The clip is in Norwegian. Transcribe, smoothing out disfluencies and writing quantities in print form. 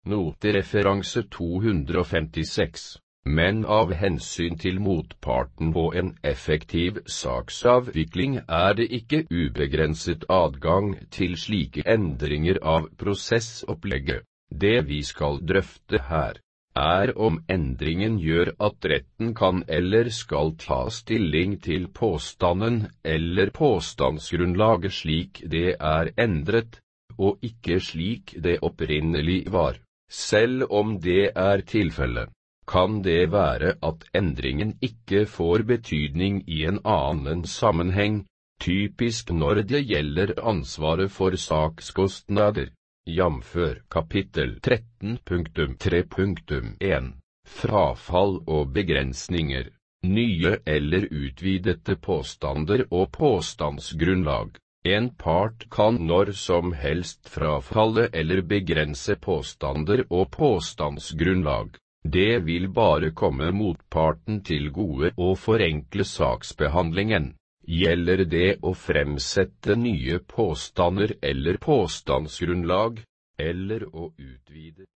Notereferanse 256. Men av hensyn til motparten og en effektiv saksavvikling det ikke ubegrenset adgang til slike endringer av prosessopplegget. Det vi skal drøfte her, om endringen gjør at retten kan eller skal ta stilling til påstanden eller påstandsgrunnlaget slik det endret, og ikke slik det opprinnelig var. Selv om det tilfellet, kan det være at endringen ikke får betydning i en annen sammenheng, typisk når det gjelder ansvaret for sakskostnader, jf. kapittel 13.3.1, frafall og begrensninger, nye eller utvidete påstander og påstandsgrunnlag. En part kan når som helst frafalle eller begrense påstander og påstandsgrunnlag. Det vil bare komme motparten til gode og forenkle saksbehandlingen. Gjelder det å fremsette nye påstander eller påstandsgrunnlag, eller å utvide